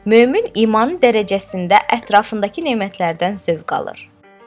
Mömin imanı dərəcəsində ətrafındakı nemətlərdən zövq alır.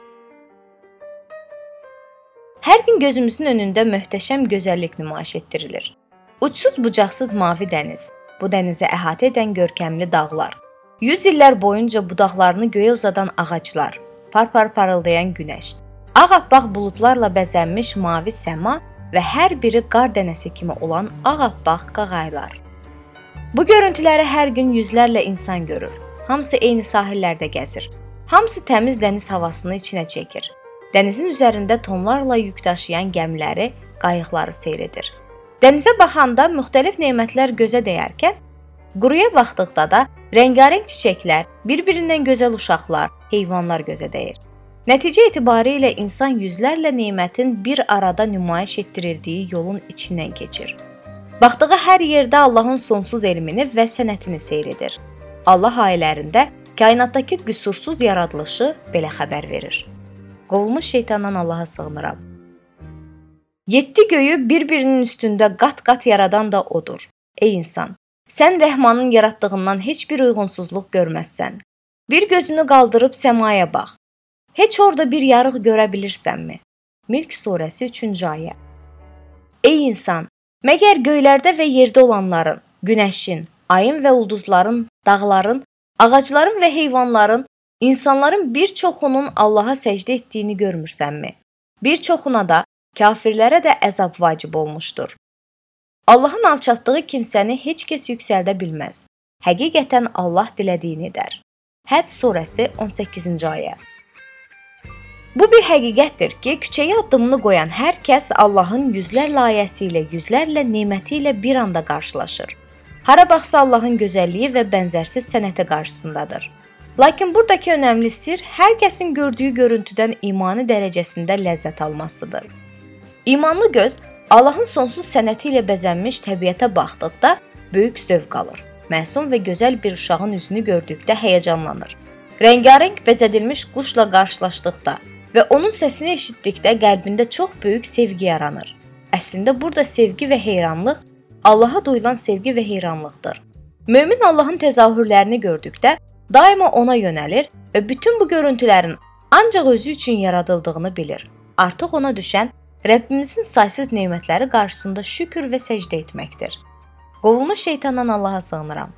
Hər gün gözümüzün önündə möhtəşəm gözəllik nümayiş etdirilir. Uçsuz-bucaqsız mavi dəniz, bu dənizi əhatə edən görkəmli dağlar, 100 illər boyunca budaqlarını göyə uzadan ağaclar, par-par parıldayan günəş, ağappaq buludlarla bəzənmiş mavi səma və hər biri qar dənəsi kimi olan ağappaq qağaylar. Bu görüntüləri hər gün yüzlərlə insan görür. Hamısı eyni sahillərdə gəzir. Hamısı təmiz dəniz havasını içinə çəkir. Dənizin üzərində tonlarla yük daşıyan gəmiləri, qayıqları seyr edir. Dənizə baxanda müxtəlif nemətlər gözə dəyərkən, quruya baxdıqda da rəngarəng çiçəklər, bir-birindən gözəl uşaqlar, heyvanlar gözə dəyir. Nəticə etibarilə insan yüzlərlə nemətin bir arada nümayiş etdirildiyi yolun içindən keçir. Baxdığı hər yerdə Allahın sonsuz elmini və sənətini seyr edir. Allah ayələrində kainatdakı qüsursuz yaradılışı belə xəbər verir. Qovulmuş şeytandan Allaha sığınıram. 7 göyü bir-birinin üstündə qat-qat yaradan da odur. Ey insan, sən Rəhmanın yaratdığından heç bir uyğunsuzluq görməzsən. Bir gözünü qaldırıb səmaya bax. Heç orada bir yarıq görə bilirsənmi? Mülk surəsi 3-cü ayə. Ey insan, məgər göylərdə və yerdə olanların, günəşin, ayın və ulduzların, dağların, ağacların və heyvanların, insanların bir çoxunun Allaha səcdə etdiyini görmürsənmi? Bir çoxuna da, kafirlərə də əzab vacib olmuşdur. Allahın alçatdığı kimsəni heç kəs yüksəldə bilməz. Həqiqətən Allah dilədiyini edər. Həc surəsi 18-ci ayə. Bu bir həqiqətdir ki, küçəyə addımını qoyan hər kəs Allahın yüzlərlə ayəsi ilə, yüzlərlə neməti ilə bir anda qarşılaşır. Hara baxsa Allahın gözəlliyi və bənzərsiz sənəti qarşısındadır. Lakin buradakı önəmli sir hər kəsin gördüyü görüntüdən imanı dərəcəsində ləzzət almasıdır. İmanlı göz Allahın sonsuz sənəti ilə bəzənmiş təbiətə baxdıqda böyük zövq alır. Məsum və gözəl bir uşağın üzünü gördükdə həyəcanlanır. Rəngarəng bəzədilmiş quşla qarşılaşdıqda və onun səsini eşitdikdə qəlbində çox böyük sevgi yaranır. Əslində burada sevgi və heyranlıq Allaha duyulan sevgi və heyranlıqdır. Mömin Allahın təzahürlərini gördükdə daima ona yönəlir və bütün bu görüntülərin ancaq özü üçün yaradıldığını bilir. Artıq ona düşən Rəbbimizin saysız nemətləri qarşısında şükür və səcdə etməkdir. Qovulmuş şeytandan Allaha sığınıram.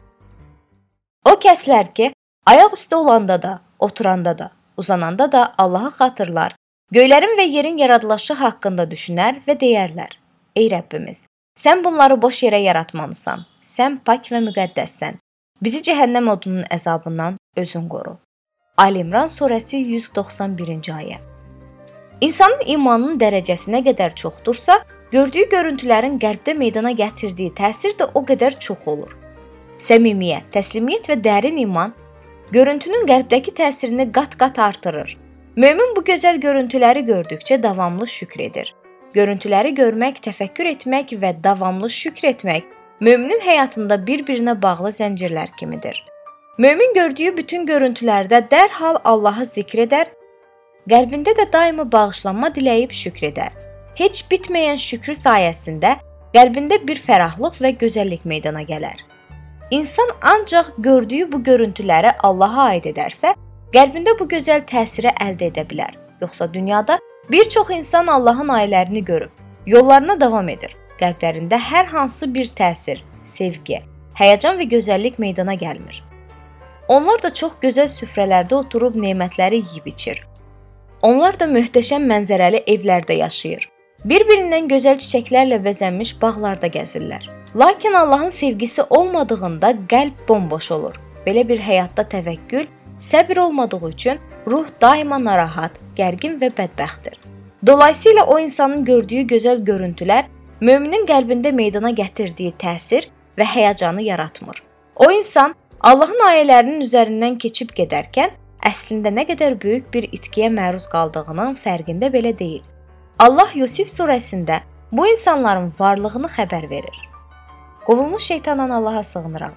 O kəslər ki, ayaq üstə olanda da, oturanda da, uzananda da Allahı xatırlar, göylərin və yerin yaradılışı haqqında düşünər və deyərlər. Ey Rəbbimiz, sən bunları boş yerə yaratmamısan, sən pak və müqəddəssən. Bizi cəhənnəm odunun əzabından özün qoru. Ali İmran surəsi 191-ci ayə. İnsanın imanının dərəcəsi nə qədər çoxdursa, gördüyü görüntülərin qəlbdə meydana gətirdiyi təsir də o qədər çox olur. Səmimiyyət, təslimiyyət və dərin iman görüntünün qəlbdəki təsirini qat-qat artırır. Mömin bu gözəl görüntüləri gördükcə davamlı şükr edir. Görüntüləri görmək, təfəkkür etmək və davamlı şükr etmək möminin həyatında bir-birinə bağlı zəncirlər kimidir. Mömin gördüyü bütün görüntülərdə dərhal Allahı zikr edər, qəlbində də daima bağışlanma diləyib şükr edər. Heç bitməyən şükrü sayəsində qəlbində bir fərahlıq və gözəllik meydana gələr. İnsan ancaq gördüyü bu görüntüləri Allaha aid edərsə, qəlbində bu gözəl təsiri əldə edə bilər. Yoxsa dünyada bir çox insan Allahın ayələrini görüb, yollarına davam edir. Qəlblərində hər hansı bir təsir, sevgi, həyəcan və gözəllik meydana gəlmir. Onlar da çox gözəl süfrələrdə oturub nemətləri yeyib içir. Onlar da möhtəşəm mənzərəli evlərdə yaşayır. Bir-birindən gözəl çiçəklərlə bəzənmiş bağlarda gəzirlər. Lakin Allahın sevgisi olmadığında qəlb bomboş olur. Belə bir həyatda təvəkkül, səbir olmadığı üçün ruh daima narahat, gərgin və bədbəxtdir. Dolayısıyla o insanın gördüyü gözəl görüntülər möminin qəlbində meydana gətirdiyi təsir və həyəcanı yaratmır. O insan Allahın ayələrinin üzərindən keçib gedərkən əslində nə qədər böyük bir itkiyə məruz qaldığının fərqində belə deyil. Allah Yusif surəsində bu insanların varlığını xəbər verir. Qovulmuş şeytandan Allaha sığınıram.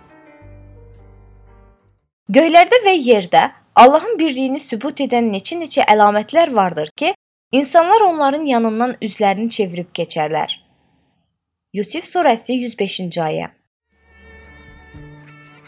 Göylərdə və yerdə Allahın birliyini sübut edən neçə əlamətlər vardır ki, insanlar onların yanından üzlərini çevirib keçərlər. Yusif surəsi 105-ci ayə.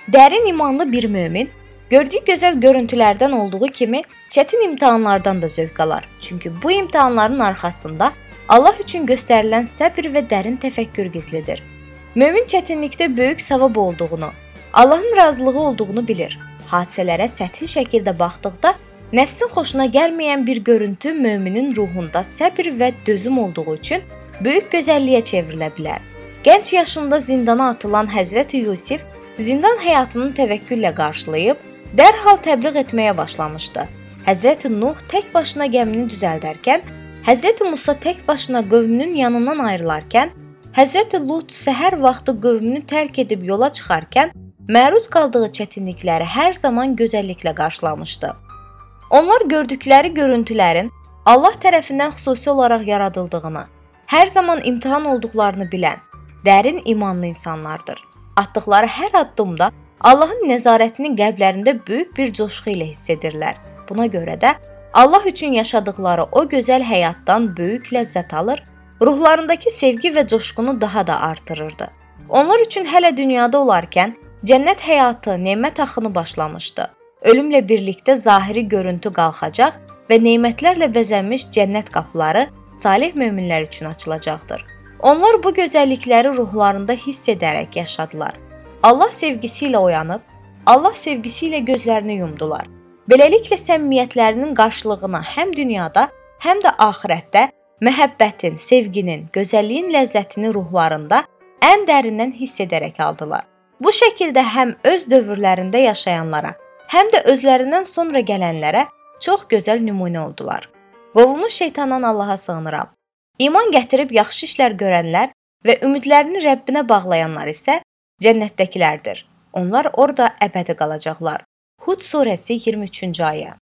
Dərin imanlı bir mömin gördüyü gözəl görüntülərdən olduğu kimi çətin imtahanlardan da zövq alar. Çünki bu imtahanların arxasında Allah üçün göstərilən səbr və dərin təfəkkür gizlidir. Mömin çətinlikdə böyük savab olduğunu, Allahın razılığı olduğunu bilir. Hadisələrə səthi şəkildə baxdıqda nəfsin xoşuna gəlməyən bir görüntü möminin ruhunda səbr və dözüm olduğu üçün böyük gözəlliyə çevrilə bilər. Gənc yaşında zindana atılan Həzrəti Yusif zindan həyatını təvəkküllə qarşılayıb, dərhal təbliğ etməyə başlamışdı. Həzrəti Nuh tək başına gəmini düzəldərkən, Həzrəti Musa tək başına qövmünün yanından ayrılarkən, Həzrəti Lut səhər vaxtı qövmünü tərk edib yola çıxarkən, məruz qaldığı çətinlikləri hər zaman gözəlliklə qarşılamışdı. Onlar gördükləri görüntülərin Allah tərəfindən xüsusi olaraq yaradıldığını, hər zaman imtahan olduqlarını bilən, dərin imanlı insanlardır. Atdıqları hər addımda Allahın nəzarətini qəlblərində böyük bir coşqu ilə hiss edirlər. Buna görə də Allah üçün yaşadıqları o gözəl həyatdan böyük ləzzət alır, ruhlarındakı sevgi və coşqunu daha da artırırdı. Onlar üçün hələ dünyada olarkən cənnət həyatı, nemət axını başlamışdı. Ölümlə birlikdə zahiri görüntü qalxacaq və nemətlərlə bəzənmiş cənnət qapıları salih möminlər üçün açılacaqdır. Onlar bu gözəllikləri ruhlarında hiss edərək yaşadılar. Allah sevgisi ilə oyanıb, Allah sevgisi ilə gözlərini yumdular. Beləliklə səmimiyyətlərinin qarşılığını həm dünyada, həm də axirətdə məhəbbətin, sevginin, gözəlliyin ləzzətini ruhlarında ən dərindən hiss edərək aldılar. Bu şəkildə həm öz dövrlərində yaşayanlara, həm də özlərindən sonra gələnlərə çox gözəl nümunə oldular. Qovulmuş şeytandan Allaha sığınıram. İman gətirib yaxşı işlər görənlər və ümidlərini Rəbbinə bağlayanlar isə cənnətdəkilərdir. Onlar orada əbədi qalacaqlar. Hud surəsi 23-cü ayə.